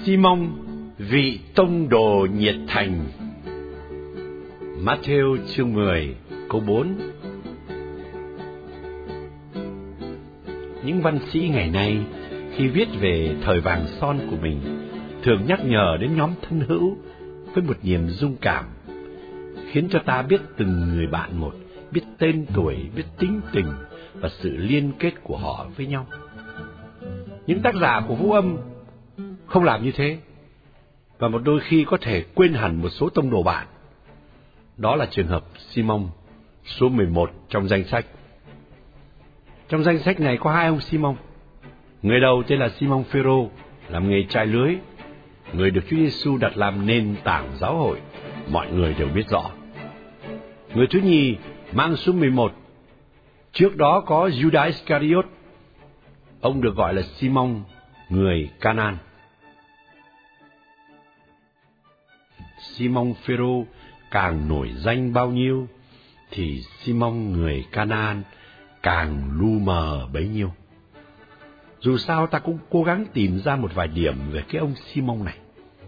Simon, vị tông đồ nhiệt thành. Matthew chương 10 câu 4. Những văn sĩ ngày nay khi viết về thời vàng son của mình thường nhắc nhở đến nhóm thân hữu với một niềm rung cảm, khiến cho ta biết từng người bạn một, biết tên tuổi, biết tính tình và sự liên kết của họ với nhau. Những tác giả của Phúc Âm không làm như thế, và một đôi khi có thể quên hẳn một số tông đồ bạn. Đó là trường hợp Simon, số 11 trong danh sách. Trong danh sách này có hai ông Simon. Người đầu tên là Simon Phêrô, làm nghề chài lưới, người được Chúa Giêsu đặt làm nền tảng giáo hội, mọi người đều biết rõ. Người thứ nhì mang số 11. Trước đó có Judas Iscariot. Ông được gọi là Simon, người Canaan. Simon Phêrô càng nổi danh bao nhiêu thì Simon người Canaan càng lu mờ bấy nhiêu. Dù sao ta cũng cố gắng tìm ra một vài điểm về cái ông Simon này.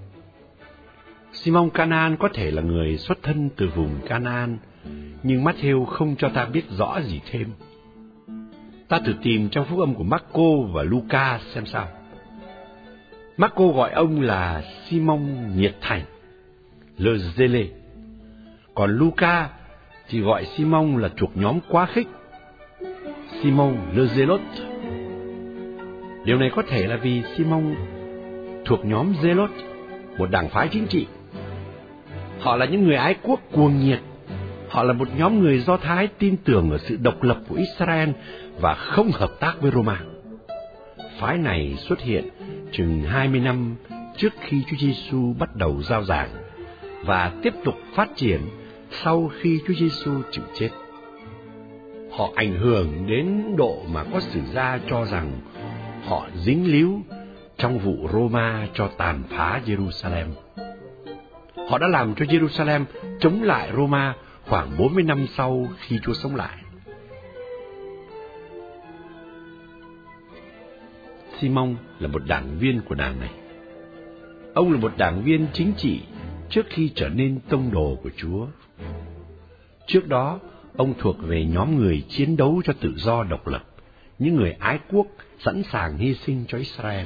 Simon Canaan có thể là người xuất thân từ vùng Canaan, nhưng Matthew không cho ta biết rõ gì thêm. Ta thử tìm trong phúc âm của Marco và Luca xem sao. Marco gọi ông là Simon nhiệt thành, Le Zélé. Còn Luca thì gọi Simon là thuộc nhóm quá khích, Simon Le Zélote. Điều này có thể là vì Simon thuộc nhóm Zélot, một đảng phái chính trị. Họ là những người ái quốc cuồng nhiệt. Họ là một nhóm người Do Thái tin tưởng ở sự độc lập của Israel và không hợp tác với Roma. Phái này xuất hiện chừng 20 năm trước khi Chúa Giêsu bắt đầu rao giảng và tiếp tục phát triển sau khi Chúa Giêsu chịu chết. Họ ảnh hưởng đến độ mà có sử gia cho rằng họ dính líu trong vụ Roma cho tàn phá Jerusalem. Họ đã làm cho Jerusalem chống lại Roma khoảng 40 năm sau khi Chúa sống lại. Simon là một đảng viên của đảng này. Ông là một đảng viên chính trị trước khi trở nên tông đồ của Chúa. Trước đó, ông thuộc về nhóm người chiến đấu cho tự do độc lập, những người ái quốc sẵn sàng hy sinh cho Israel.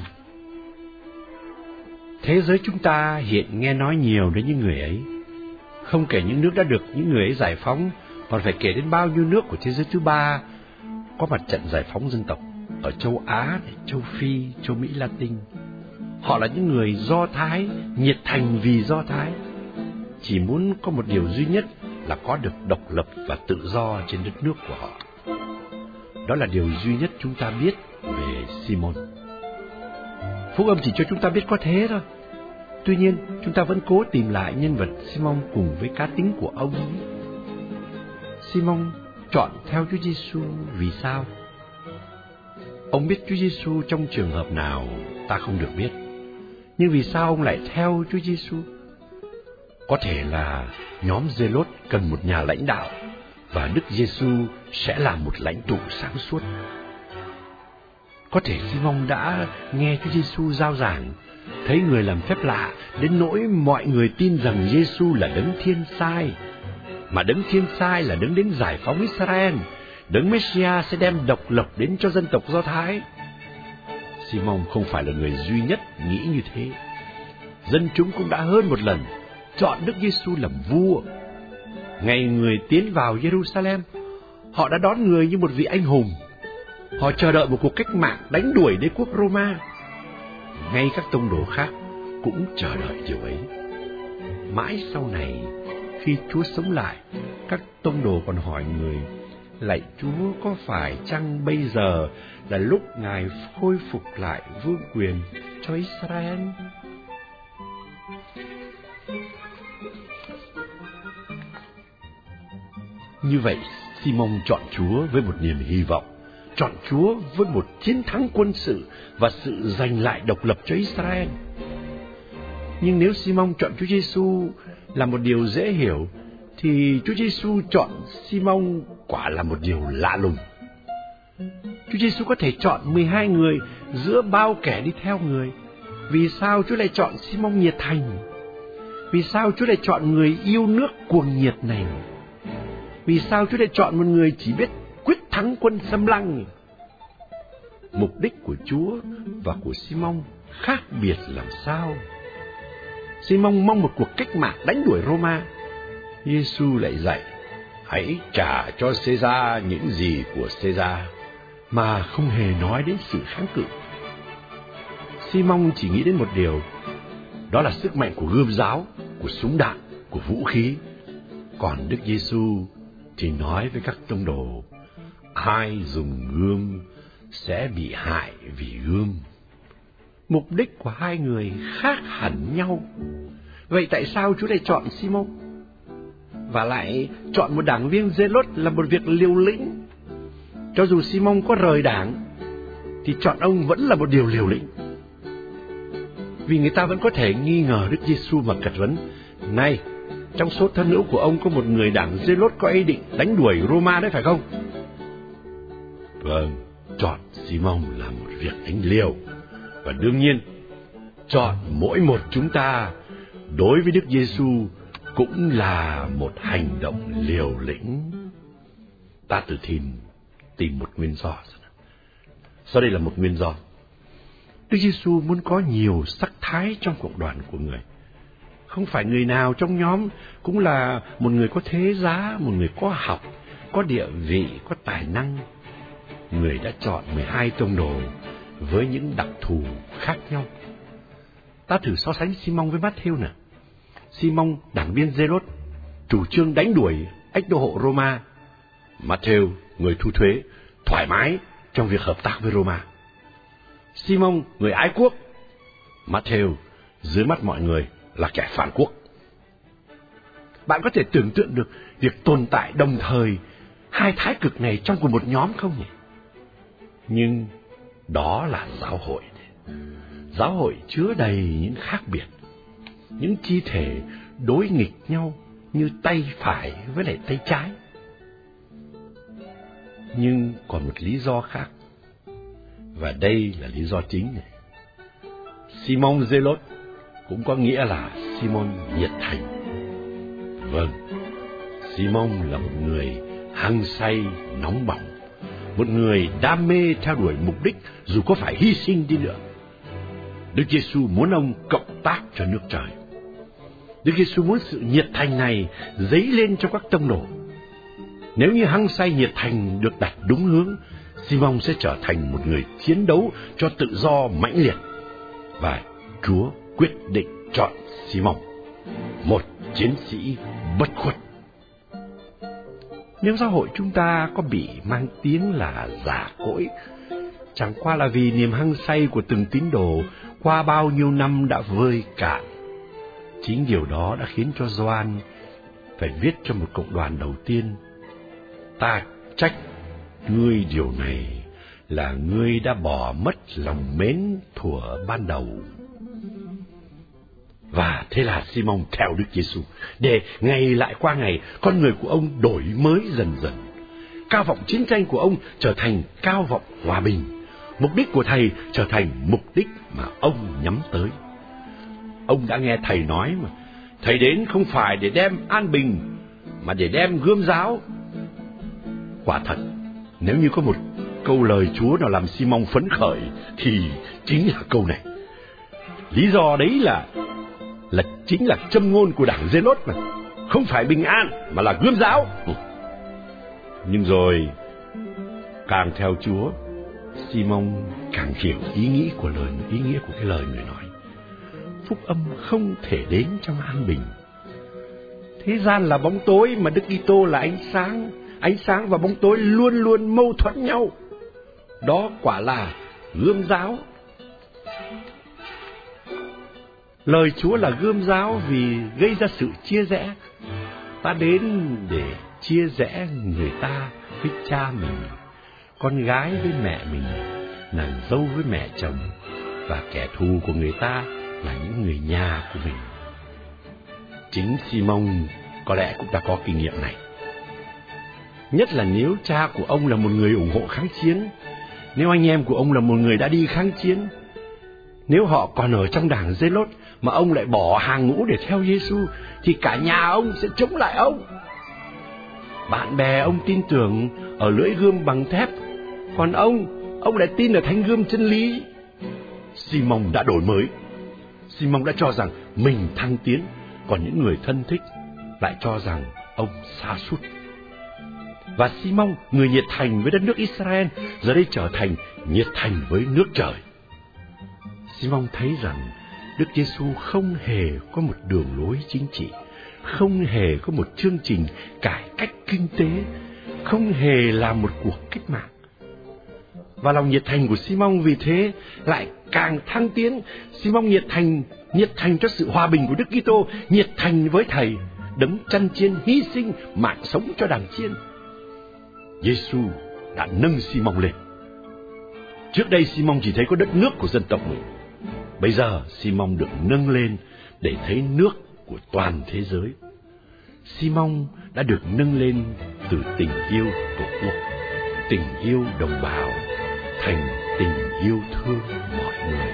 Thế giới chúng ta hiện nghe nói nhiều đến những người ấy. Không kể những nước đã được những người ấy giải phóng, còn phải kể đến bao nhiêu nước của thế giới thứ ba có mặt trận giải phóng dân tộc ở châu Á, châu Phi, châu Mỹ Latin. Họ là những người Do Thái, nhiệt thành vì Do Thái, chỉ muốn có một điều duy nhất là có được độc lập và tự do trên đất nước của họ. Đó là điều duy nhất chúng ta biết về Simon. Phúc âm chỉ cho chúng ta biết có thế thôi. Tuy nhiên, chúng ta vẫn cố tìm lại nhân vật Simon cùng với cá tính của ông. Simon chọn theo Chúa Giêsu vì sao? Ông biết Chúa Giêsu trong trường hợp nào ta không được biết. Nhưng vì sao ông lại theo Chúa Giêsu? Có thể là nhóm Zélot cần một nhà lãnh đạo, và Đức Giêsu sẽ là một lãnh tụ sáng suốt. Có thể Simon đã nghe Chúa Giêsu rao giảng, thấy người làm phép lạ đến nỗi mọi người tin rằng Giêsu là đấng thiên sai, mà đấng thiên sai là đấng đến giải phóng Israel, đấng Messiah sẽ đem độc lập đến cho dân tộc Do Thái. Simon không phải là người duy nhất nghĩ như thế. Dân chúng cũng đã hơn một lần chọn Đức Giêsu làm vua. Ngày người tiến vào Jerusalem, họ đã đón người như một vị anh hùng. Họ chờ đợi một cuộc cách mạng đánh đuổi đế quốc Roma. Ngay các tông đồ khác cũng chờ đợi điều ấy. Mãi sau này, khi Chúa sống lại, các tông đồ còn hỏi người: lạy Chúa, có phải chăng bây giờ là lúc Ngài khôi phục lại vương quyền cho Israel? Như vậy, Simon chọn Chúa với một niềm hy vọng, chọn Chúa với một chiến thắng quân sự và sự giành lại độc lập cho Israel. Nhưng nếu Simon chọn Chúa Giêsu là một điều dễ hiểu, thì Chúa Giêsu chọn Simon quả là một điều lạ lùng. Chúa Giêsu có thể chọn 12 người giữa bao kẻ đi theo người, Vì sao Chúa lại chọn Simon nhiệt thành? Vì sao Chúa lại chọn người yêu nước cuồng nhiệt này? Vì sao Chúa lại chọn một người chỉ biết quyết thắng quân xâm lăng? Mục đích của Chúa và của Simon khác biệt làm sao? Simon mong một cuộc cách mạng đánh đuổi Roma. Giêsu lại dạy: hãy trả cho Caesar những gì của Caesar, mà không hề nói đến sự kháng cự. Simon chỉ nghĩ đến một điều, đó là sức mạnh của gươm giáo, của súng đạn, của vũ khí. Còn Đức Giêsu thì nói với các tông đồ: ai dùng gươm sẽ bị hại vì gươm. Mục đích của hai người khác hẳn nhau. Vậy tại sao Chúa lại chọn Simon? Và lại chọn một đảng viên Giê-lốt là một việc liều lĩnh. Cho dù Simon có rời đảng, thì chọn ông vẫn là một điều liều lĩnh. Vì người ta vẫn có thể nghi ngờ Đức Giêsu mà cật vấn: này, trong số thân hữu của ông có một người đảng Giê-lốt có ý định đánh đuổi Roma đấy phải không? Vâng, chọn Simon là một việc đánh liều. Và đương nhiên, chọn mỗi một chúng ta đối với Đức Giêsu cũng là một hành động liều lĩnh. Ta tự tìm một nguyên do. Sau đây là một nguyên do. Đức Giêsu muốn có nhiều sắc thái trong cộng đoàn của người. Không phải người nào trong nhóm cũng là một người có thế giá, một người có học, có địa vị, có tài năng. Người đã chọn 12 tông đồ với những đặc thù khác nhau. Ta thử so sánh Simon với Matthew nào. Simon, đảng viên Giê-lốt, chủ trương đánh đuổi ách đô hộ Roma. Matthew, người thu thuế, thoải mái trong việc hợp tác với Roma. Simon, người ái quốc. Matthew, dưới mắt mọi người là kẻ phản quốc. Bạn có thể tưởng tượng được việc tồn tại đồng thời hai thái cực này trong cùng một nhóm không nhỉ? Nhưng đó là giáo hội. Giáo hội chứa đầy những khác biệt, những chi thể đối nghịch nhau như tay phải với lại tay trái. Nhưng còn một lý do khác, và đây là lý do chính này. Simon Giê-lốt cũng có nghĩa là Simon nhiệt thành. Vâng, Simon là một người hăng say, nóng bỏng, một người đam mê theo đuổi mục đích dù có phải hy sinh đi nữa. Đức Giêsu muốn ông cộng tác cho nước trời. Đức Giêsu muốn sự nhiệt thành này dấy lên cho các tông đồ. Nếu như hăng say nhiệt thành được đặt đúng hướng, Simon sẽ trở thành một người chiến đấu cho tự do mãnh liệt. Và Chúa quyết định chọn Simon, một chiến sĩ bất khuất. Nếu giáo hội chúng ta có bị mang tiếng là giả cỗi, chẳng qua là vì niềm hăng say của từng tín đồ qua bao nhiêu năm đã vơi cạn. Chính điều đó đã khiến cho Gioan phải viết cho một cộng đoàn đầu tiên: ta trách ngươi điều này là ngươi đã bỏ mất lòng mến thuở ban đầu. Và thế là Simon theo Đức Giêsu, để ngày lại qua ngày, con người của ông đổi mới dần dần. Cao vọng chiến tranh của ông trở thành cao vọng hòa bình. Mục đích của Thầy trở thành mục đích mà ông nhắm tới. Ông đã nghe Thầy nói mà, Thầy đến không phải để đem an bình, mà để đem gươm giáo. Quả thật, nếu như có một câu lời Chúa nào làm Simon phấn khởi thì chính là câu này. Lý do đấy là chính là châm ngôn của đảng Giê-lốt mà, không phải bình an mà là gươm giáo. Nhưng rồi càng theo Chúa, Simon càng hiểu ý nghĩa của cái lời người nói. Phúc âm không thể đến trong an bình. Thế gian là bóng tối mà Đức Kitô là ánh sáng. Ánh sáng và bóng tối luôn luôn mâu thuẫn nhau. Đó quả là gươm giáo. Lời Chúa là gươm giáo vì gây ra sự chia rẽ. Ta đến để chia rẽ người ta với cha mình, con gái với mẹ mình, nàng dâu với mẹ chồng, và kẻ thù của người ta là những người nhà của mình. Chính Simon có lẽ cũng đã có kinh nghiệm này. Nhất là nếu cha của ông là một người ủng hộ kháng chiến, nếu anh em của ông là một người đã đi kháng chiến. Nếu họ còn ở trong đảng Giê-lốt mà ông lại bỏ hàng ngũ để theo Giê-xu, thì cả nhà ông sẽ chống lại ông. Bạn bè ông tin tưởng ở lưỡi gươm bằng thép, còn ông lại tin ở thanh gươm chân lý. Simon đã đổi mới. Simon đã cho rằng mình thăng tiến, còn những người thân thích lại cho rằng ông sa sút. Và Simon, người nhiệt thành với đất nước Israel, giờ đây trở thành nhiệt thành với nước trời. Simon thấy rằng Đức Giê-xu không hề có một đường lối chính trị, không hề có một chương trình cải cách kinh tế, không hề làm một cuộc cách mạng. Và lòng nhiệt thành của Simon vì thế lại càng thăng tiến. Simon nhiệt thành cho sự hòa bình của Đức Kitô, nhiệt thành với Thầy, đấng chăn chiên hy sinh mạng sống cho đàn chiên. Giê-xu đã nâng Simon lên. Trước đây Simon chỉ thấy có đất nước của dân tộc mình. Bây giờ Simon được nâng lên để thấy nước của toàn thế giới. Simon đã được nâng lên từ tình yêu Tổ quốc, tình yêu đồng bào, thành tình yêu thương mọi người.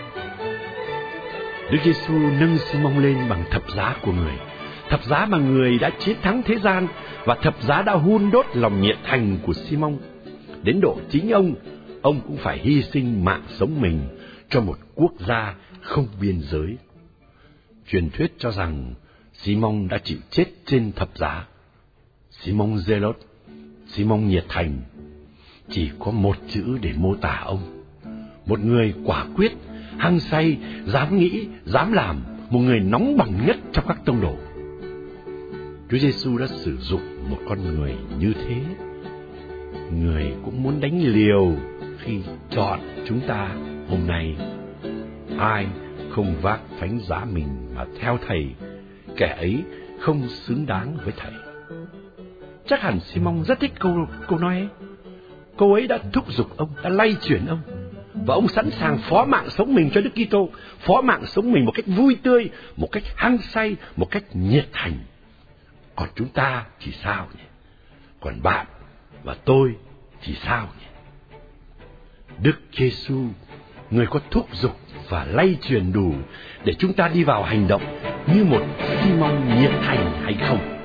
Đức Giê-xu nâng Simon lên bằng thập giá của người, thập giá mà người đã chiến thắng thế gian, và thập giá đã hun đốt lòng nhiệt thành của Simon đến độ chính ông cũng phải hy sinh mạng sống mình cho một quốc gia không biên giới. Truyền thuyết cho rằng Simon đã chịu chết trên thập giá. Simon Giê-lốt, Simon nhiệt thành, chỉ có một chữ để mô tả ông: một người quả quyết, hăng say, dám nghĩ, dám làm, một người nóng bỏng nhất trong các tông đồ. Chúa Giê-xu đã sử dụng một con người như thế. Người cũng muốn đánh liều khi chọn chúng ta hôm nay. Ai không vác thánh giá mình mà theo Thầy, kẻ ấy không xứng đáng với Thầy. Chắc hẳn Simon rất thích câu nói ấy. Câu ấy đã thúc giục ông, đã lay chuyển ông, và ông sẵn sàng phó mạng sống mình cho Đức Kitô, phó mạng sống mình một cách vui tươi, một cách hăng say, một cách nhiệt thành. Còn chúng ta thì sao nhỉ? Còn bạn và tôi thì sao nhỉ? Đức Giê-xu, người có thúc giục và lay truyền đủ để chúng ta đi vào hành động như một Simon nhiệt thành hay không?